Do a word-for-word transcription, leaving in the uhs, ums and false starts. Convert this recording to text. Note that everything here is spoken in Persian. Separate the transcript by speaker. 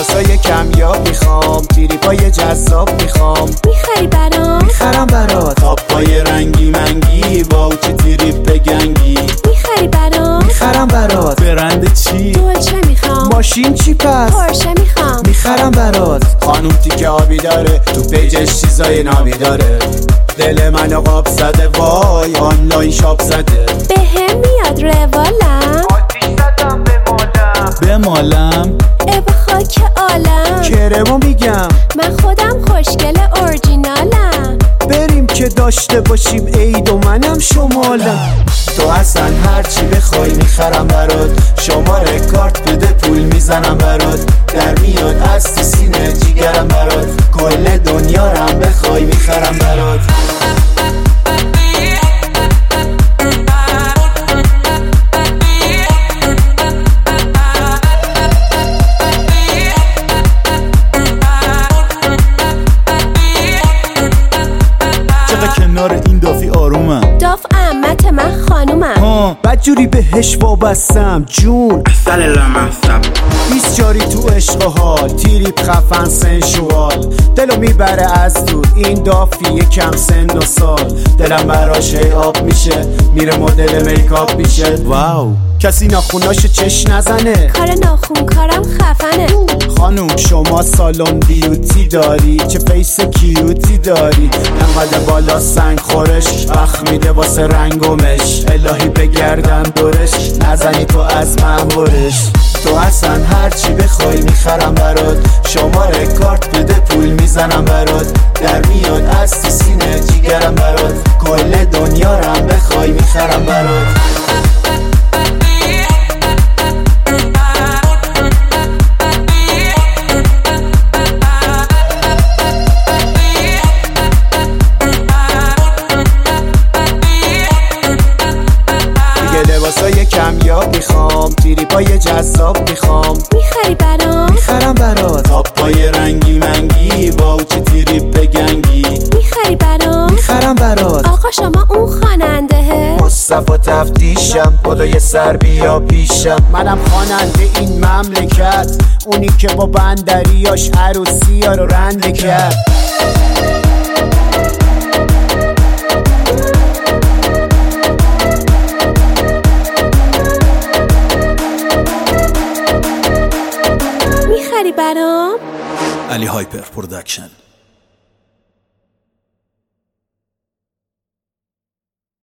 Speaker 1: لباسای کمیاب میخوام، تریپای جذاب میخوام.
Speaker 2: میخری برام؟
Speaker 1: میخرم برات.
Speaker 3: تاپای رنگی منگی، واو چه تریپ گنگی.
Speaker 2: میخری برام؟
Speaker 1: میخرم برات.
Speaker 3: برند چی؟
Speaker 2: دولچه میخوام.
Speaker 1: ماشین چی پس؟
Speaker 2: پورشه میخوام.
Speaker 1: میخرم برات.
Speaker 3: خانوم تیکه آبی داره، تو پیجش چیزای نابی داره. دل منو قاب زده، وای آنلاین شاپ زده.
Speaker 2: به هم میاد روالم،
Speaker 1: آتیش زدم به مالم.
Speaker 3: به مالم
Speaker 2: ای با خاک عالم.
Speaker 1: کرمو میگم
Speaker 2: من خودم خوشگل اورجینالم.
Speaker 1: بریم که داشته باشیم عید و منم شمالم.
Speaker 3: تو اصلا هرچی بخوای میخرم برات. شماره کارت بده پول میزنم برات. در میاد از تو سینه جیگرم برات. کل دنیا رم بخوای میخرم برات. کنار این دافی آرومم.
Speaker 2: داف عمت من خانومم.
Speaker 3: ها
Speaker 1: بدجوری بهش وابستم جون.
Speaker 3: بیست جاری تو عشق و حال، تیریپ خفن سنشوال. دلو میبره از دور این دافی یکم سن و سال. دلم براش آب میشه، میره مدل میکاپ میشه.
Speaker 1: واو کسی ناخوناشو چش نزنه.
Speaker 2: کار ناخون کارم خفنه.
Speaker 1: خانوم شما سالن بیوتی داری، چه فیس کیوتی داری. انقدر بالا سنگ خورش، اخ میده واسه رنگومش. الهی بگردم دورش، نزنی تو از من برش.
Speaker 3: تو اصلا هرچی بخوای میخرم برات. شماره کارت بده پول میزنم برات. در میاد از تو سینه جیگرم برات. کل دنیا رم بخوای میخرم برات.
Speaker 1: لباسای کمیاب میخوام، تریپای جذاب میخوام.
Speaker 2: میخری برام؟
Speaker 1: میخرم برات.
Speaker 3: تاپای رنگی منگی، واو چه تریپ گنگی.
Speaker 2: میخری برام؟
Speaker 1: میخرم برات.
Speaker 2: آقا شما اون خواننده؟
Speaker 1: مصطفی تفتیشم، خدای سر بیا پیشم. منم خواننده این مملکت، اونی که با بندریاش عروسی ها رو رنده کرد.
Speaker 2: میخری برام؟
Speaker 3: علی هایپر پرودکشن.